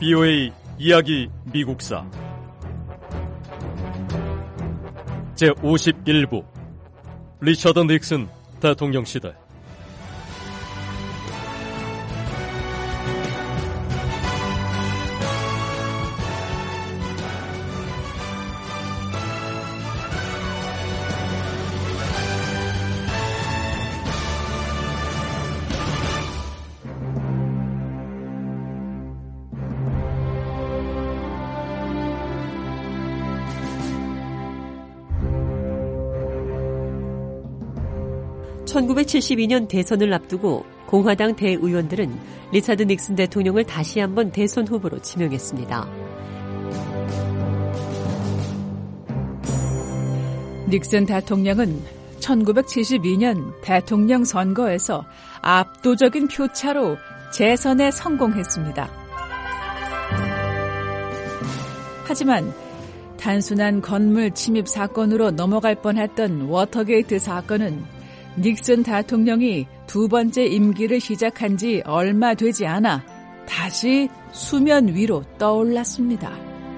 BOA 이야기 미국사 제51부 리처드 닉슨 대통령 시대. (1972년) 대선을 앞두고 공화당 대의원들은 리처드 닉슨 대통령을 다시 한번 대선 후보로 지명했습니다. 닉슨 대통령은 1972년 대통령 선거에서 압도적인 표차로 재선에 성공했습니다. 하지만 단순한 건물 침입 사건으로 넘어갈 뻔했던 워터게이트 사건은 닉슨 대통령이 두 번째 임기를 시작한 지 얼마 되지 않아 다시 수면 위로 떠올랐습니다.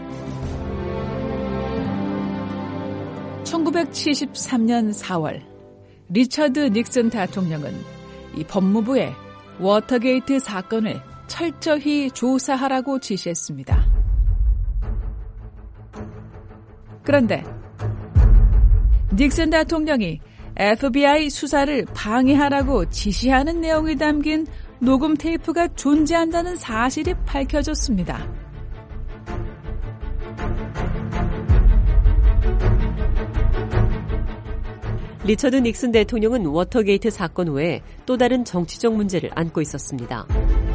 1973년 4월 리처드 닉슨 대통령은 이 법무부에 워터게이트 사건을 철저히 조사하라고 지시했습니다. 그런데 닉슨 대통령이 FBI 수사를 방해하라고 지시하는 내용이 담긴 녹음 테이프가 존재한다는 사실이 밝혀졌습니다. 리처드 닉슨 대통령은 워터게이트 사건 외에 또 다른 정치적 문제를 안고 있었습니다.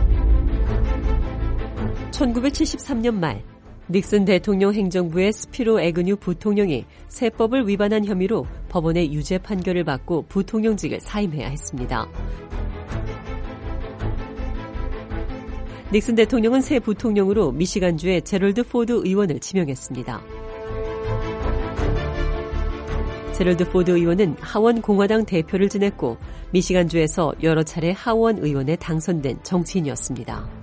1973년 말 닉슨 대통령 행정부의 스피로 애그뉴 부통령이 세법을 위반한 혐의로 법원의 유죄 판결을 받고 부통령직을 사임해야 했습니다. 닉슨 대통령은 새 부통령으로 미시간주의 제럴드 포드 의원을 지명했습니다. 제럴드 포드 의원은 하원 공화당 대표를 지냈고 미시간주에서 여러 차례 하원 의원에 당선된 정치인이었습니다.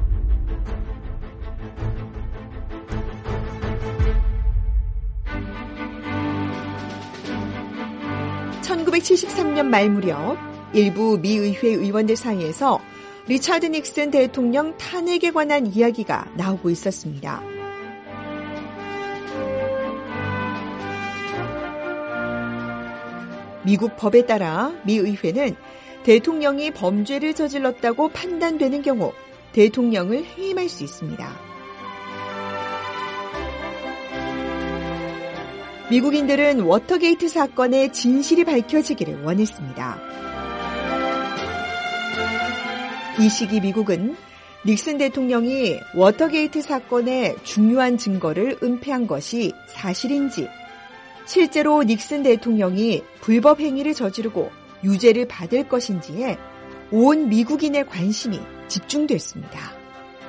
1973년 말 무렵 일부 미의회 의원들 사이에서 리처드 닉슨 대통령 탄핵에 관한 이야기가 나오고 있었습니다. 미국 법에 따라 미의회는 대통령이 범죄를 저질렀다고 판단되는 경우 대통령을 해임할 수 있습니다. 미국인들은 워터게이트 사건의 진실이 밝혀지기를 원했습니다. 이 시기 미국은 닉슨 대통령이 워터게이트 사건의 중요한 증거를 은폐한 것이 사실인지, 실제로 닉슨 대통령이 불법 행위를 저지르고 유죄를 받을 것인지에 온 미국인의 관심이 집중됐습니다.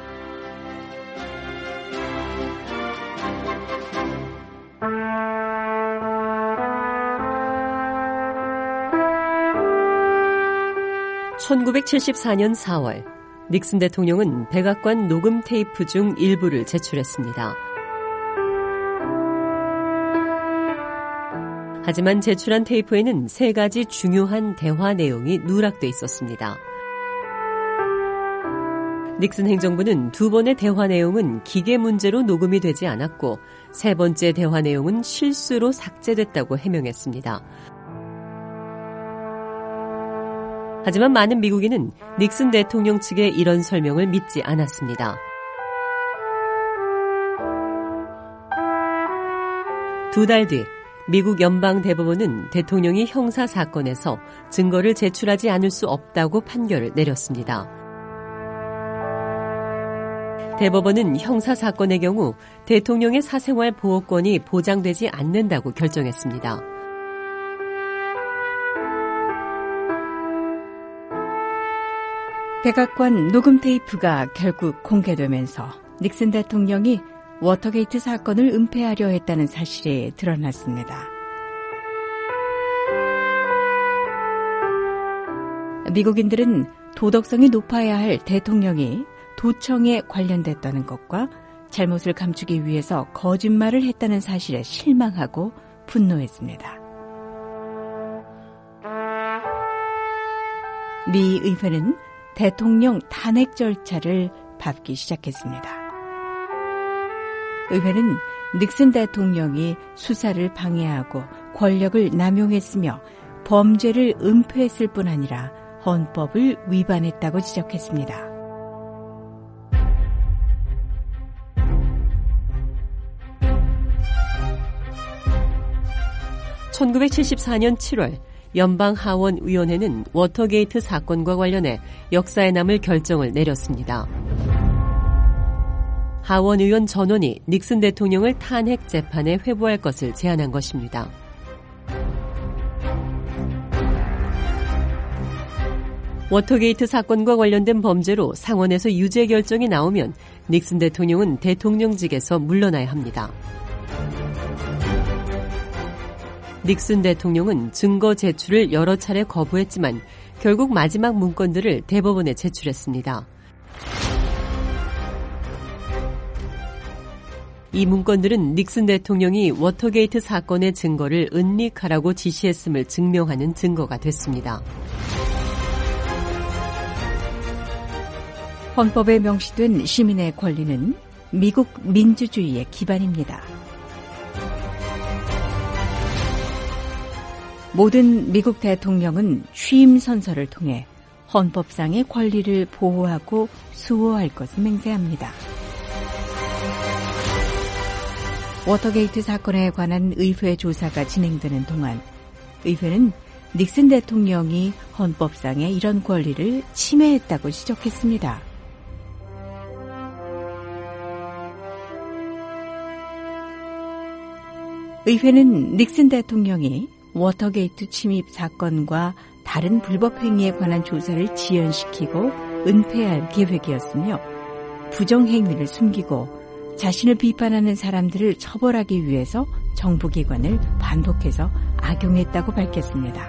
(1974년 4월) 닉슨 대통령은 백악관 녹음 테이프 중 일부를 제출했습니다. 하지만 제출한 테이프에는 3가지 중요한 대화 내용이 누락돼 있었습니다. 닉슨 행정부는 2번의 대화 내용은 기계 문제로 녹음이 되지 않았고 3번째 대화 내용은 실수로 삭제됐다고 해명했습니다. 하지만 많은 미국인은 닉슨 대통령 측의 이런 설명을 믿지 않았습니다. 2달 뒤 미국 연방대법원은 대통령이 형사 사건에서 증거를 제출하지 않을 수 없다고 판결을 내렸습니다. 대법원은 형사 사건의 경우 대통령의 사생활 보호권이 보장되지 않는다고 결정했습니다. 백악관 녹음 테이프가 결국 공개되면서 닉슨 대통령이 워터게이트 사건을 은폐하려 했다는 사실이 드러났습니다. 미국인들은 도덕성이 높아야 할 대통령이 도청에 관련됐다는 것과 잘못을 감추기 위해서 거짓말을 했다는 사실에 실망하고 분노했습니다. 미 의회는 대통령 탄핵 절차를 밟기 시작했습니다. 의회는 닉슨 대통령이 수사를 방해하고 권력을 남용했으며 범죄를 은폐했을 뿐 아니라 헌법을 위반했다고 지적했습니다. (1974년 7월) 연방하원위원회는 워터게이트 사건과 관련해 역사에 남을 결정을 내렸습니다. 하원의원 전원이 닉슨 대통령을 탄핵 재판에 회부할 것을 제안한 것입니다. 워터게이트 사건과 관련된 범죄로 상원에서 유죄 결정이 나오면 닉슨 대통령은 대통령직에서 물러나야 합니다. 닉슨 대통령은 증거 제출을 여러 차례 거부했지만 결국 마지막 문건들을 대법원에 제출했습니다. 이 문건들은 닉슨 대통령이 워터게이트 사건의 증거를 은닉하라고 지시했음을 증명하는 증거가 됐습니다. 헌법에 명시된 시민의 권리는 미국 민주주의의 기반입니다. 모든 미국 대통령은 취임 선서를 통해 헌법상의 권리를 보호하고 수호할 것을 맹세합니다. 워터게이트 사건에 관한 의회 조사가 진행되는 동안 의회는 닉슨 대통령이 헌법상의 이런 권리를 침해했다고 지적했습니다. 의회는 닉슨 대통령이 워터게이트 침입 사건과 다른 불법 행위에 관한 조사를 지연시키고 은폐할 계획이었으며 부정행위를 숨기고 자신을 비판하는 사람들을 처벌하기 위해서 정부기관을 반복해서 악용했다고 밝혔습니다.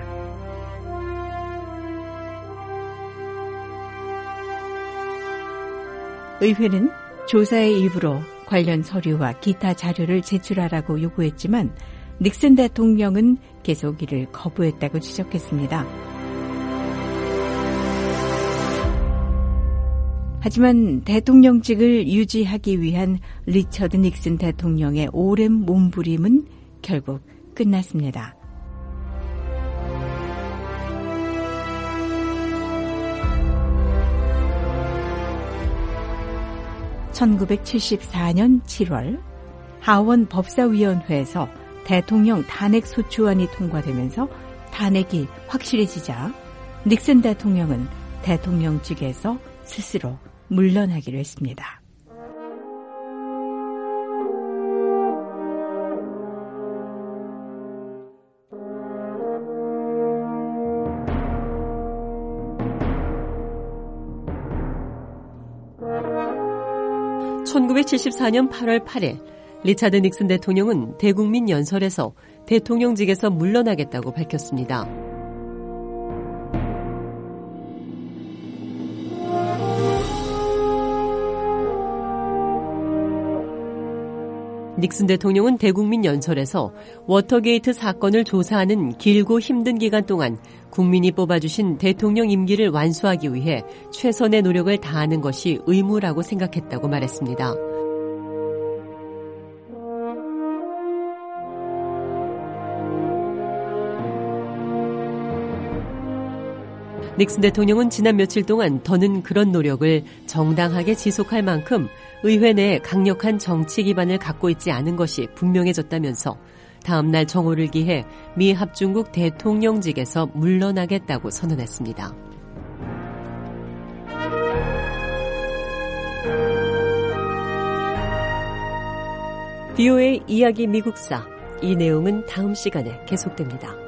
의회는 조사의 일부로 관련 서류와 기타 자료를 제출하라고 요구했지만 닉슨 대통령은 계속 이를 거부했다고 지적했습니다. 하지만 대통령직을 유지하기 위한 리처드 닉슨 대통령의 오랜 몸부림은 결국 끝났습니다. (1974년 7월) 하원 법사위원회에서 대통령 탄핵 소추안이 통과되면서 탄핵이 확실해지자 닉슨 대통령은 대통령직에서 스스로 물러나기로 했습니다. (1974년 8월 8일) 리차드 닉슨 대통령은 대국민 연설에서 대통령직에서 물러나겠다고 밝혔습니다. 닉슨 대통령은 대국민 연설에서 워터게이트 사건을 조사하는 길고 힘든 기간 동안 국민이 뽑아주신 대통령 임기를 완수하기 위해 최선의 노력을 다하는 것이 의무라고 생각했다고 말했습니다. 닉슨 대통령은 지난 며칠 동안 더는 그런 노력을 정당하게 지속할 만큼 의회 내에 강력한 정치 기반을 갖고 있지 않은 것이 분명해졌다면서 다음 날 정오를 기해 미 합중국 대통령직에서 물러나겠다고 선언했습니다. VOA 이야기 미국사, 이 내용은 다음 시간에 계속됩니다.